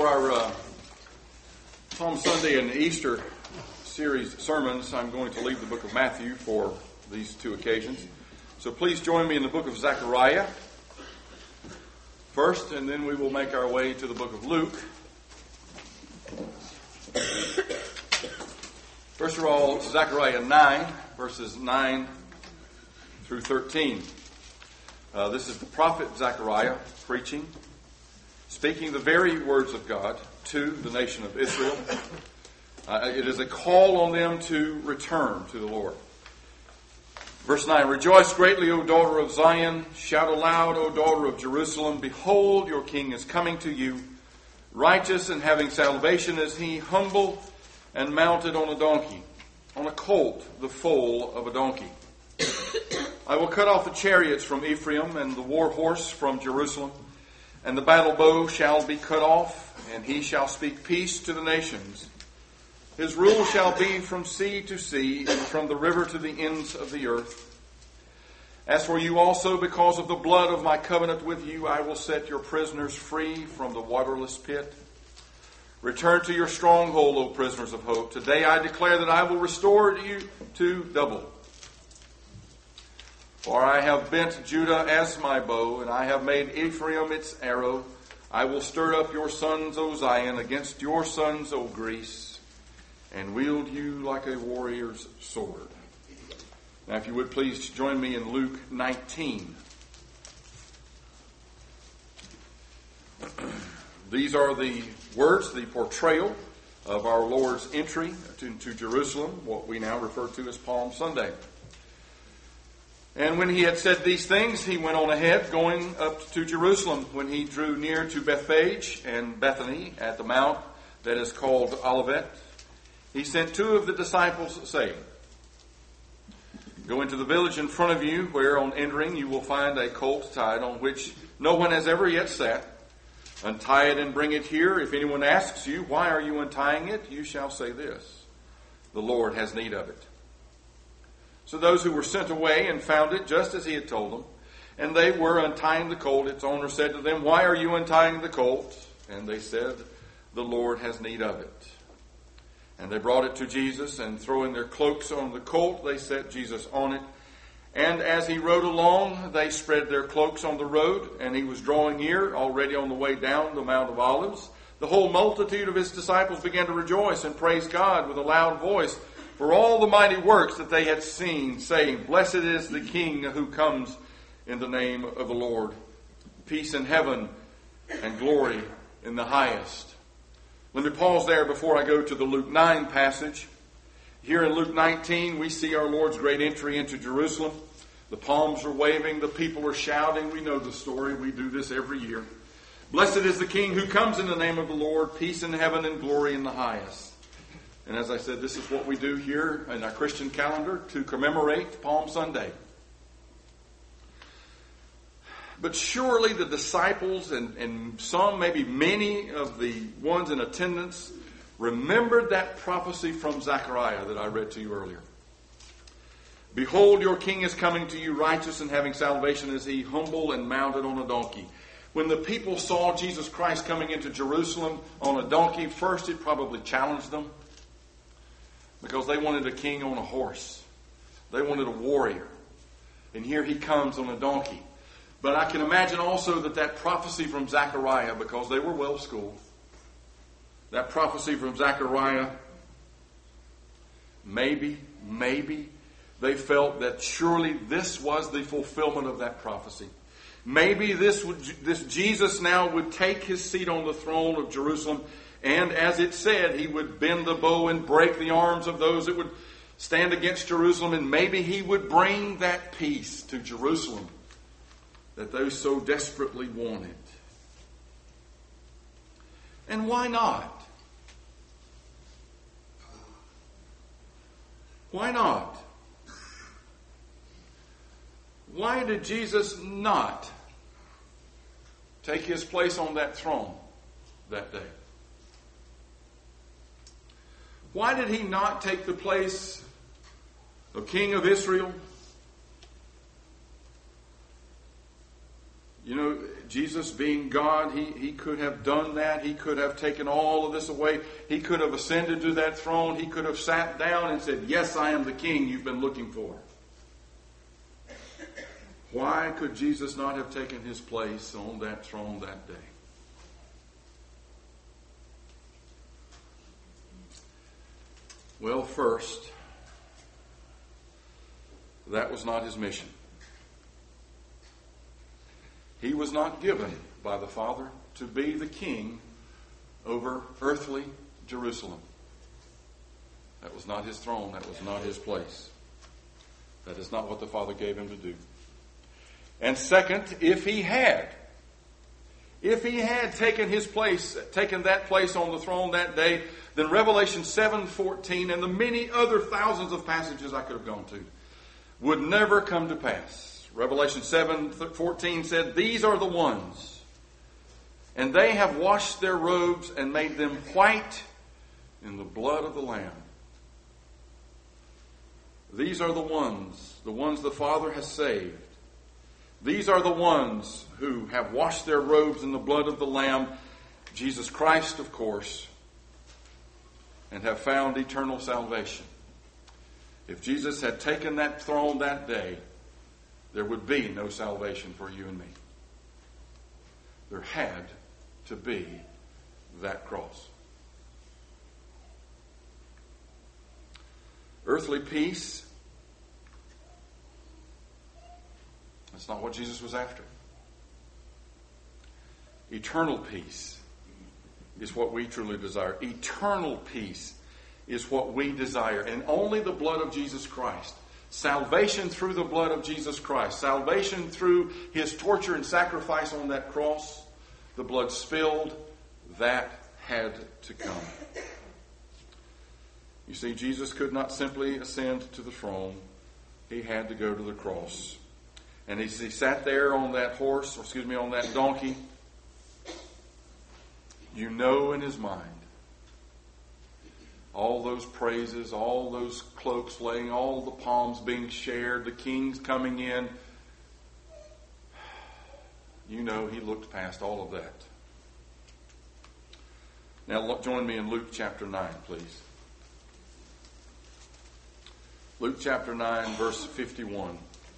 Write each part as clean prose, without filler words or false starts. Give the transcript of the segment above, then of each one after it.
For our Palm Sunday and Easter series sermons, I'm going to leave the book of Matthew for these two occasions. So please join me in the book of Zechariah first, and then we will make our way to the book of Luke. First of all, Zechariah 9, verses 9 through 13. This is the prophet Zechariah preaching, speaking the very words of God to the nation of Israel. It is a call on them to return to the Lord. Verse 9, "Rejoice greatly, O daughter of Zion. Shout aloud, O daughter of Jerusalem. Behold, your king is coming to you. Righteous and having salvation is he, humble and mounted on a donkey, on a colt, the foal of a donkey. I will cut off the chariots from Ephraim and the war horse from Jerusalem. And the battle bow shall be cut off, and he shall speak peace to the nations. His rule shall be from sea to sea, and from the river to the ends of the earth. As for you also, because of the blood of my covenant with you, I will set your prisoners free from the waterless pit. Return to your stronghold, O prisoners of hope. Today I declare that I will restore you to double. For I have bent Judah as my bow, and I have made Ephraim its arrow. I will stir up your sons, O Zion, against your sons, O Greece, and wield you like a warrior's sword." Now, if you would please join me in Luke 19. These are the words, the portrayal of our Lord's entry into Jerusalem, what we now refer to as Palm Sunday. "And when he had said these things, he went on ahead, going up to Jerusalem. When he drew near to Bethphage and Bethany at the mount that is called Olivet, he sent two of the disciples, saying, Go into the village in front of you, where on entering you will find a colt tied, on which no one has ever yet sat. Untie it and bring it here. If anyone asks you, Why are you untying it? You shall say this, The Lord has need of it. So those who were sent away and found it just as he had told them, and they were untying the colt. Its owner said to them, Why are you untying the colt? And they said, The Lord has need of it. And they brought it to Jesus, and throwing their cloaks on the colt, they set Jesus on it. And as he rode along, they spread their cloaks on the road, and he was drawing near, already on the way down the Mount of Olives. The whole multitude of his disciples began to rejoice and praise God with a loud voice for all the mighty works that they had seen, saying, Blessed is the King who comes in the name of the Lord. Peace in heaven and glory in the highest." Let me pause there before I go to the Luke 9 passage. Here in Luke 19, we see our Lord's great entry into Jerusalem. The palms are waving, the people are shouting. We know the story. We do this every year. Blessed is the King who comes in the name of the Lord. Peace in heaven and glory in the highest. And as I said, this is what we do here in our Christian calendar to commemorate Palm Sunday. But surely the disciples and some, maybe many of the ones in attendance, remembered that prophecy from Zechariah that I read to you earlier. "Behold, your king is coming to you, righteous and having salvation is he, humble and mounted on a donkey." When the people saw Jesus Christ coming into Jerusalem on a donkey, first it probably challenged them, because they wanted a king on a horse. They wanted a warrior. And here he comes on a donkey. But I can imagine also that prophecy from Zechariah, because they were well schooled, that prophecy from Zechariah, maybe they felt that surely this was the fulfillment of that prophecy. Maybe this Jesus now would take his seat on the throne of Jerusalem, and as it said, he would bend the bow and break the arms of those that would stand against Jerusalem, and maybe he would bring that peace to Jerusalem that those so desperately wanted. And why not? Why not? Why did Jesus not take his place on that throne that day? Why did he not take the place of King of Israel? You know, Jesus being God, he could have done that. He could have taken all of this away. He could have ascended to that throne. He could have sat down and said, yes, I am the king you've been looking for. Why could Jesus not have taken his place on that throne that day? Well, first, that was not his mission. He was not given by the Father to be the king over earthly Jerusalem. That was not his throne. That was not his place. That is not what the Father gave him to do. And second, if he had taken his place, taken that place on the throne that day, then Revelation 7:14 and the many other thousands of passages I could have gone to would never come to pass. Revelation 7:14 said, these are the ones, and they have washed their robes and made them white in the blood of the Lamb. These are the ones the Father has saved. These are the ones who have washed their robes in the blood of the Lamb, Jesus Christ, of course, and have found eternal salvation. If Jesus had taken that throne that day, there would be no salvation for you and me. There had to be that cross. Earthly peace, that's not what Jesus was after. Eternal peace is what we truly desire. Eternal peace is what we desire. And only the blood of Jesus Christ, salvation through the blood of Jesus Christ, salvation through his torture and sacrifice on that cross, the blood spilled, that had to come. You see, Jesus could not simply ascend to the throne. He had to go to the cross. And as he sat there on that horse, on that donkey, you know in his mind, all those praises, all those cloaks laying, all the palms being shared, the kings coming in. You know he looked past all of that. Now join me in Luke chapter 9, please. Luke chapter 9, verse 51.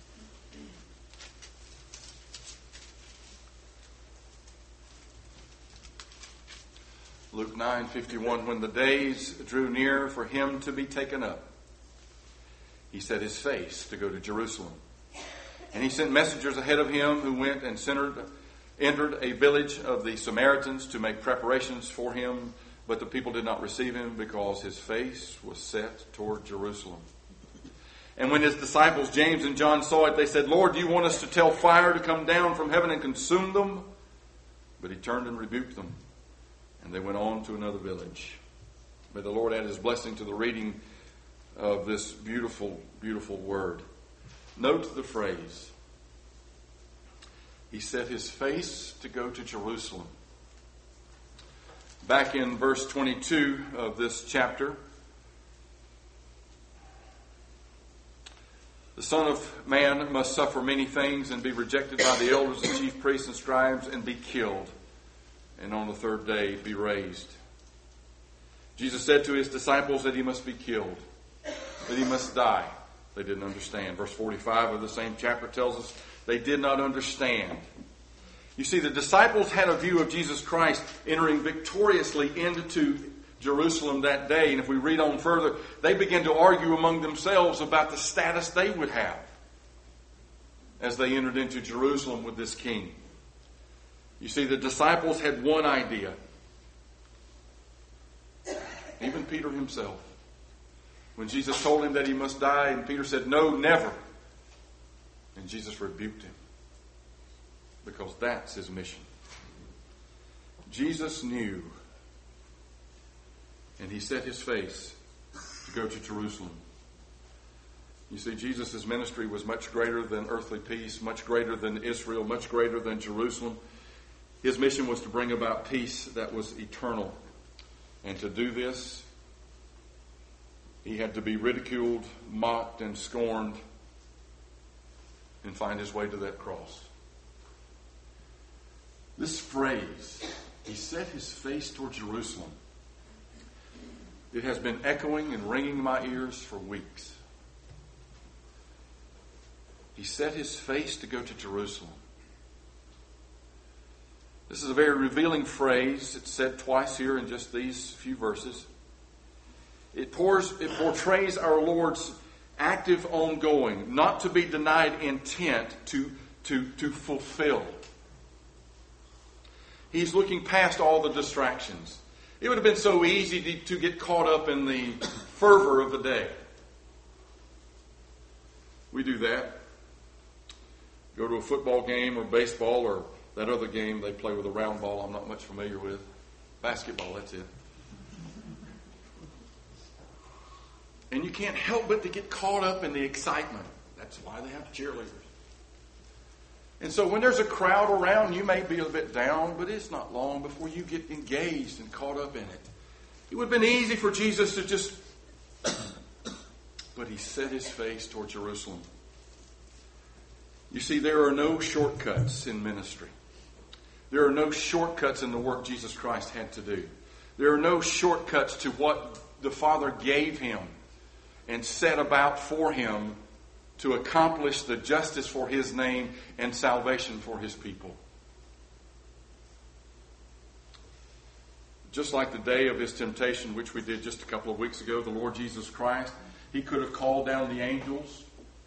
Luke 9:51, when the days drew near for him to be taken up, he set his face to go to Jerusalem. And he sent messengers ahead of him who went and entered a village of the Samaritans to make preparations for him. But the people did not receive him because his face was set toward Jerusalem. And when his disciples James and John saw it, they said, Lord, do you want us to tell fire to come down from heaven and consume them? But he turned and rebuked them. And they went on to another village. May the Lord add his blessing to the reading of this beautiful, beautiful word. Note the phrase. He set his face to go to Jerusalem. Back in verse 22 of this chapter, the Son of Man must suffer many things and be rejected by the elders and chief priests and scribes and be killed, and on the third day be raised. Jesus said to his disciples that he must be killed, that he must die. They didn't understand. Verse 45 of the same chapter tells us they did not understand. You see, the disciples had a view of Jesus Christ entering victoriously into Jerusalem that day. And if we read on further, they began to argue among themselves about the status they would have as they entered into Jerusalem with this king. You see, the disciples had one idea. Even Peter himself. When Jesus told him that he must die, and Peter said, no, never. And Jesus rebuked him. Because that's his mission. Jesus knew. And he set his face to go to Jerusalem. You see, Jesus' ministry was much greater than earthly peace, much greater than Israel, much greater than Jerusalem. His mission was to bring about peace that was eternal. And to do this, he had to be ridiculed, mocked, and scorned, and find his way to that cross. This phrase, he set his face toward Jerusalem, it has been echoing and ringing in my ears for weeks. He set his face to go to Jerusalem. This is a very revealing phrase. It's said twice here in just these few verses. It portrays our Lord's active ongoing, not to be denied intent to fulfill. He's looking past all the distractions. It would have been so easy to get caught up in the fervor of the day. We do that. Go to a football game or baseball or that other game they play with a round ball I'm not much familiar with. Basketball, that's it. And you can't help but to get caught up in the excitement. That's why they have cheerleaders. And so when there's a crowd around, you may be a bit down, but it's not long before you get engaged and caught up in it. It would have been easy for Jesus to just... But he set his face toward Jerusalem. You see, there are no shortcuts in ministry. There are no shortcuts in the work Jesus Christ had to do. There are no shortcuts to what the Father gave him and set about for him to accomplish the justice for his name and salvation for his people. Just like the day of his temptation, which we did just a couple of weeks ago, the Lord Jesus Christ, he could have called down the angels.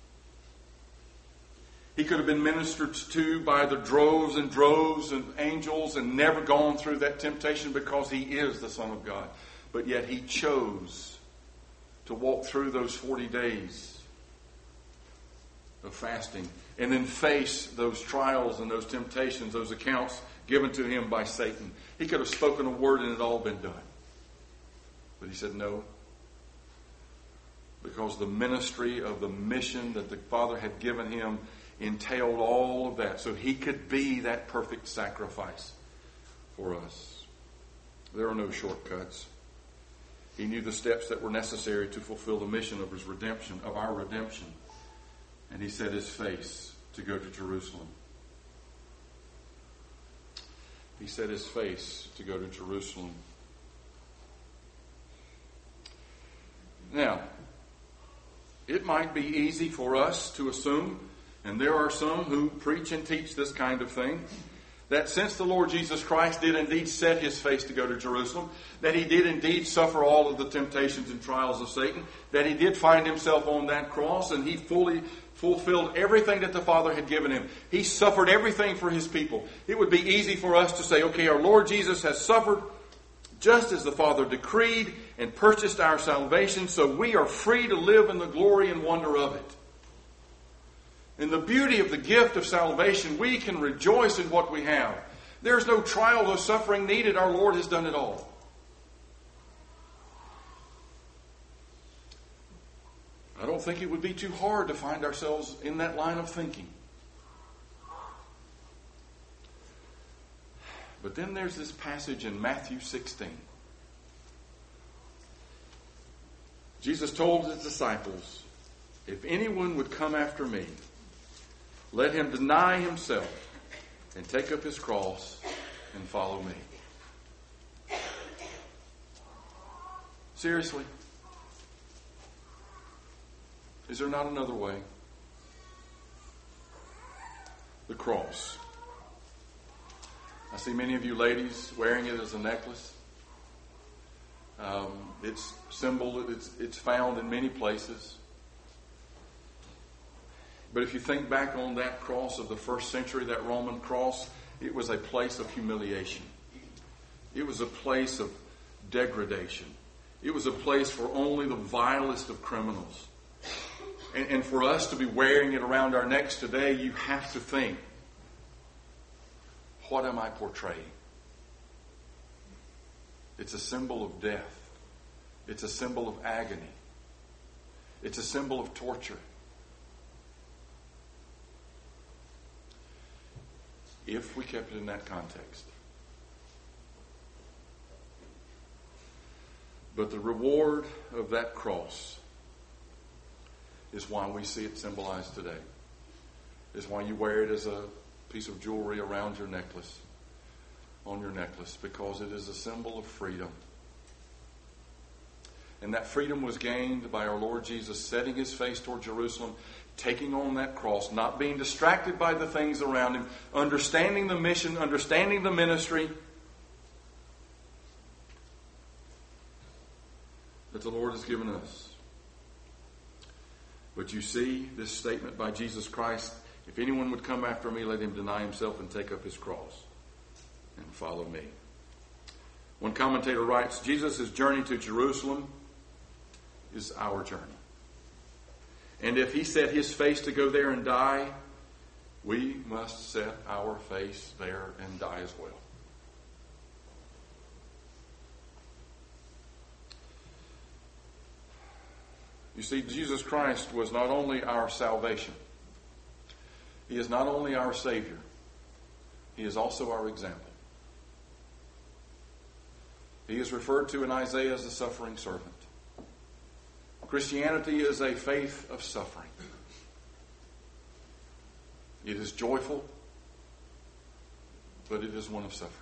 He could have been ministered to by the droves of angels and never gone through that temptation because he is the Son of God. But yet he chose to walk through those 40 days of fasting and then face those trials and those temptations, those accounts given to him by Satan. He could have spoken a word and it had all been done. But he said no. Because the ministry of the mission that the Father had given him entailed all of that. So he could be that perfect sacrifice for us. There are no shortcuts. He knew the steps that were necessary to fulfill the mission of his redemption, of our redemption. And he set his face to go to Jerusalem. He set his face to go to Jerusalem. Now, it might be easy for us to assume, and there are some who preach and teach this kind of thing, that since the Lord Jesus Christ did indeed set his face to go to Jerusalem, that he did indeed suffer all of the temptations and trials of Satan, that he did find himself on that cross, and he fully fulfilled everything that the Father had given him. He suffered everything for his people. It would be easy for us to say, okay, our Lord Jesus has suffered just as the Father decreed and purchased our salvation, so we are free to live in the glory and wonder of it. In the beauty of the gift of salvation, we can rejoice in what we have. There's no trial or suffering needed. Our Lord has done it all. I don't think it would be too hard to find ourselves in that line of thinking. But then there's this passage in Matthew 16. Jesus told his disciples, if anyone would come after me, let him deny himself and take up his cross and follow me. Seriously? Is there not another way? The cross. I see many of you ladies wearing it as a necklace. It's symbol. It's found in many places. But if you think back on that cross of the first century, that Roman cross, it was a place of humiliation. It was a place of degradation. It was a place for only the vilest of criminals. And for us to be wearing it around our necks today, you have to think, what am I portraying? It's a symbol of death. It's a symbol of agony. It's a symbol of torture. If we kept it in that context. But the reward of that cross is why we see it symbolized today. Is why you wear it as a piece of jewelry around your necklace. on your necklace because it is a symbol of freedom. And that freedom was gained by our Lord Jesus setting his face toward Jerusalem, taking on that cross, not being distracted by the things around him, understanding the mission, understanding the ministry that the Lord has given us. But you see this statement by Jesus Christ, if anyone would come after me, let him deny himself and take up his cross and follow me. One commentator writes, Jesus' journey to Jerusalem is our journey. And if he set his face to go there and die, we must set our face there and die as well. You see, Jesus Christ was not only our salvation. He is not only our Savior. He is also our example. He is referred to in Isaiah as the suffering servant. Christianity is a faith of suffering. It is joyful, but it is one of suffering.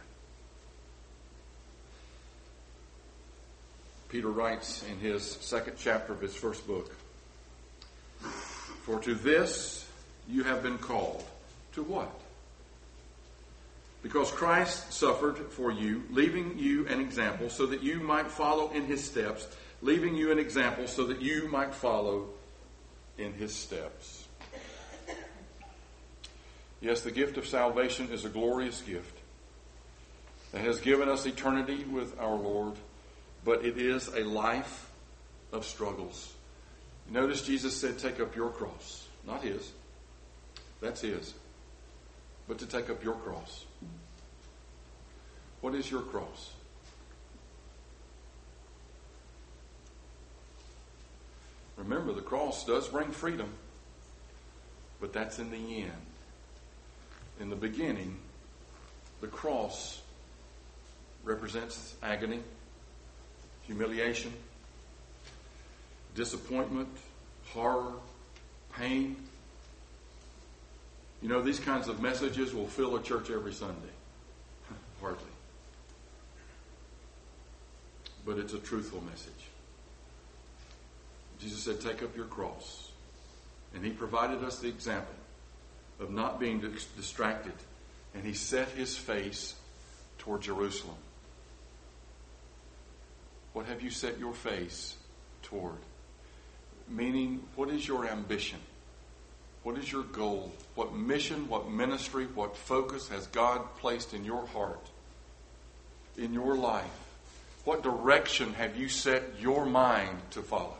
Peter writes in his second chapter of his first book, "For to this you have been called." To what? Because Christ suffered for you, leaving you an example so that you might follow in his steps, leaving you an example so that you might follow in his steps. Yes, the gift of salvation is a glorious gift that has given us eternity with our Lord, but it is a life of struggles. Notice Jesus said, take up your cross. Not his. That's his. But to take up your cross. What is your cross? Remember, the cross does bring freedom, but that's in the end. In the beginning, the cross represents agony, humiliation, disappointment, horror, pain. You know, these kinds of messages will fill a church every Sunday. Hardly. But it's a truthful message. Jesus said, take up your cross. And he provided us the example of not being distracted. And he set his face toward Jerusalem. What have you set your face toward? Meaning, what is your ambition? What is your goal? What mission, what ministry, what focus has God placed in your heart, in your life? What direction have you set your mind to follow?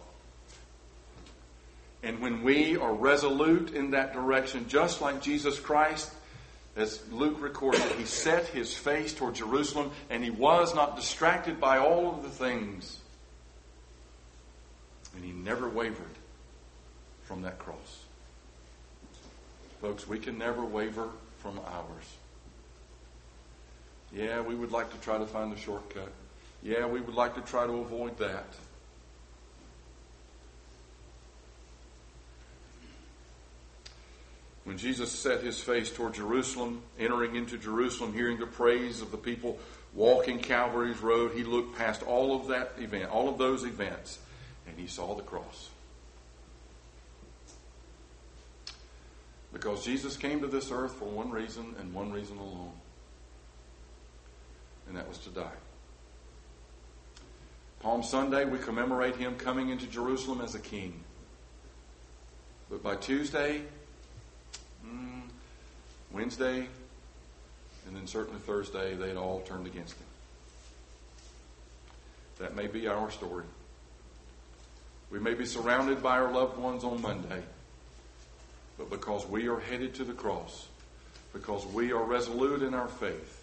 And when we are resolute in that direction, just like Jesus Christ, as Luke recorded, he set his face toward Jerusalem and he was not distracted by all of the things. And he never wavered from that cross. Folks, we can never waver from ours. Yeah, we would like to try to find a shortcut. Yeah, we would like to try to avoid that. When Jesus set his face toward Jerusalem, entering into Jerusalem, hearing the praise of the people walking Calvary's road, he looked past all of that event, all of those events, and he saw the cross. Because Jesus came to this earth for one reason and one reason alone. And that was to die. Palm Sunday, we commemorate him coming into Jerusalem as a king. But by Tuesday, Wednesday, and then certainly Thursday, they'd all turned against him. That may be our story. We may be surrounded by our loved ones on Monday, but because we are headed to the cross, because we are resolute in our faith,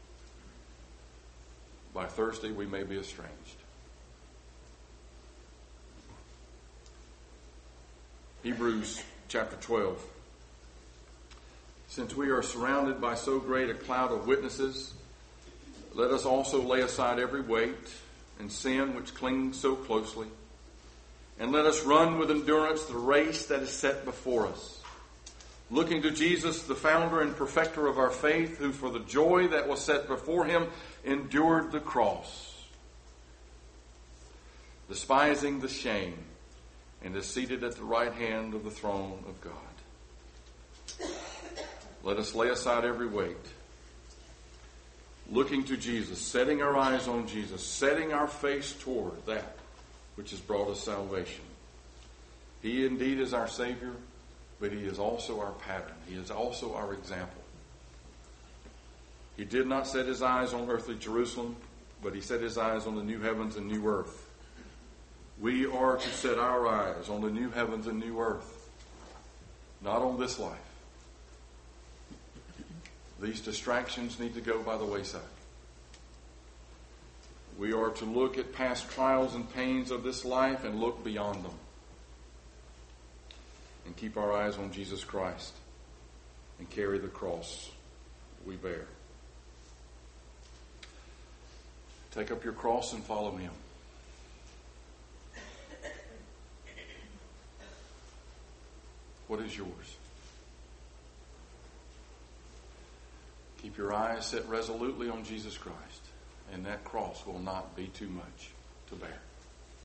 by Thursday we may be estranged. Hebrews chapter 12. Since we are surrounded by so great a cloud of witnesses, let us also lay aside every weight and sin which clings so closely, and let us run with endurance the race that is set before us, Looking to Jesus, the founder and perfecter of our faith, who for the joy that was set before him endured the cross, despising the shame, and is seated at the right hand of the throne of God. Let us lay aside every weight, looking to Jesus, setting our eyes on Jesus, setting our face toward that which has brought us salvation. He indeed is our Savior, but he is also our pattern. He is also our example. He did not set his eyes on earthly Jerusalem, but he set his eyes on the new heavens and new earth. We are to set our eyes on the new heavens and new earth, not on this life. These distractions need to go by the wayside. We are to look at past trials and pains of this life and look beyond them. And keep our eyes on Jesus Christ and carry the cross we bear. Take up your cross and follow him. What is yours? Keep your eyes set resolutely on Jesus Christ, and that cross will not be too much to bear.